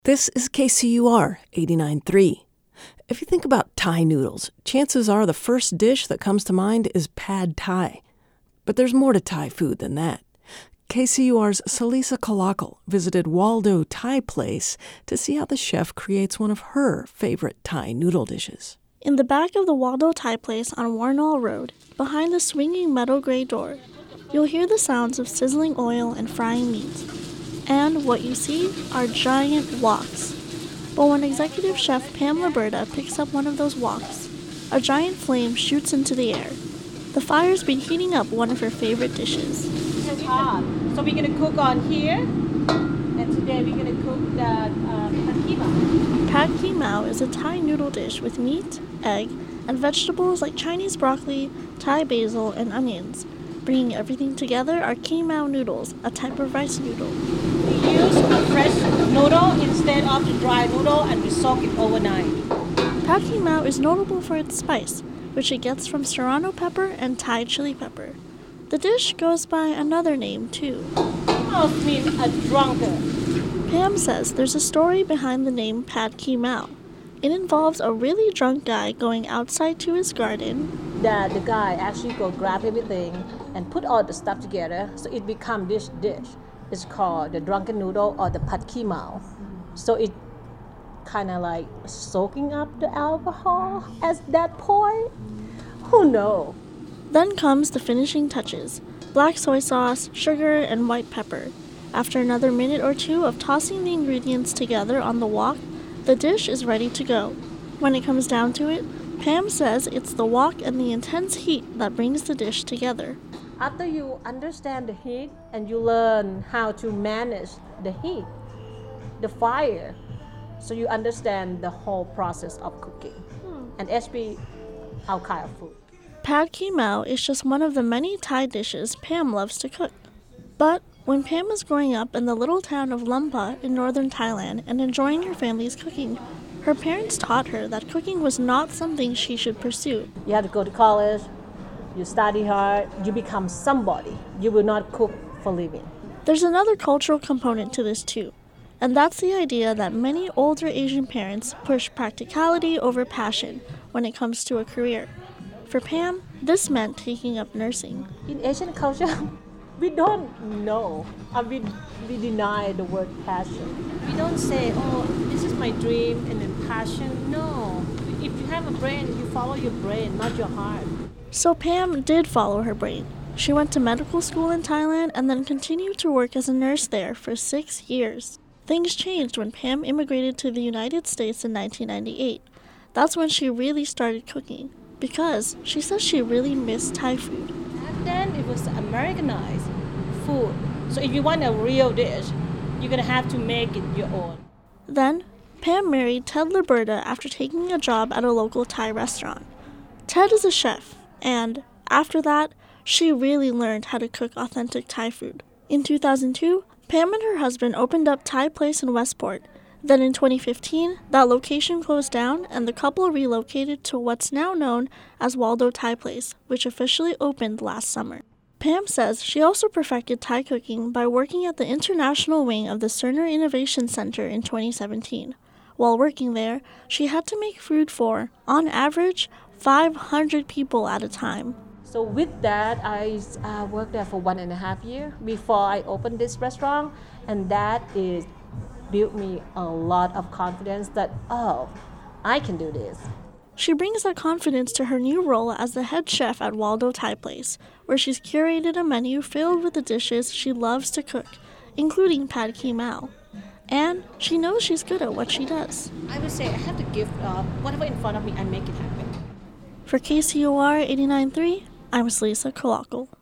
This is KCUR 89.3. If you think about Thai noodles, chances are the first dish that comes to mind is pad Thai. But there's more to Thai food than that. KCUR's Salisa Kalakal visited Waldo Thai Place to see how the chef creates one of her favorite Thai noodle dishes. In the back of the Waldo Thai Place on Warnall Road, behind the swinging metal gray door, you'll hear the sounds of sizzling oil and frying meat. And what you see are giant woks. But when executive chef Pam Liberta picks up one of those woks, a giant flame shoots into the air. The fire's been heating up one of her favorite dishes. It's hot. So we're going to cook on here, and today we're going to cook the pad kee mao. Pad kee mao is a Thai noodle dish with meat, egg, and vegetables like Chinese broccoli, Thai basil, and onions. Bringing everything together are kee mao noodles, a type of rice noodle. We use a fresh noodle instead of the dry noodle, and we soak it overnight. Pad kee mao is notable for its spice, which it gets from serrano pepper and Thai chili pepper. The dish goes by another name, too. It means a drunkard. Pam says there's a story behind the name Pad kee mao. It involves a really drunk guy going outside to his garden. The guy actually go grab everything and put all the stuff together, so it become this dish. It's called the drunken noodle or the pad kee mao. So it kind of like soaking up the alcohol at that point. Who knows? Then comes the finishing touches: black soy sauce, sugar, and white pepper. After another minute or two of tossing the ingredients together on the wok, the dish is ready to go. When it comes down to it, Pam says it's the wok and the intense heat that brings the dish together. After you understand the heat and you learn how to manage the heat, the fire, so you understand the whole process of cooking, and especially our kind of food. Pad kee mao is just one of the many Thai dishes Pam loves to cook. But when Pam was growing up in the little town of Lampa in northern Thailand and enjoying her family's cooking, her parents taught her that cooking was not something she should pursue. You have to go to college, you study hard, you become somebody. You will not cook for living. There's another cultural component to this too, and that's the idea that many older Asian parents push practicality over passion when it comes to a career. For Pam, this meant taking up nursing. In Asian culture, we don't know, we deny the word passion. We don't say, oh, this is my dream and then passion. No, if you have a brain, you follow your brain, not your heart. So Pam did follow her brain. She went to medical school in Thailand and then continued to work as a nurse there for 6 years. Things changed when Pam immigrated to the United States in 1998. That's when she really started cooking, because she says she really missed Thai food. Back then, it was Americanized food. So if you want a real dish, you're going to have to make it your own. Then, Pam married Ted Liberta after taking a job at a local Thai restaurant. Ted is a chef, and after that, she really learned how to cook authentic Thai food. In 2002, Pam and her husband opened up Thai Place in Westport. Then in 2015, that location closed down and the couple relocated to what's now known as Waldo Thai Place, which officially opened last summer. Pam says she also perfected Thai cooking by working at the international wing of the Cerner Innovation Center in 2017. While working there, she had to make food for, on average, 500 people at a time. So with that, I worked there for 1.5 years before I opened this restaurant, and that is built me a lot of confidence that, oh, I can do this. She brings that confidence to her new role as the head chef at Waldo Thai Place, where she's curated a menu filled with the dishes she loves to cook, including pad kee mao. And she knows she's good at what she does. I would say I have to give whatever in front of me and make it happen. For KCUR 89.3, I'm Salisa Kalakal.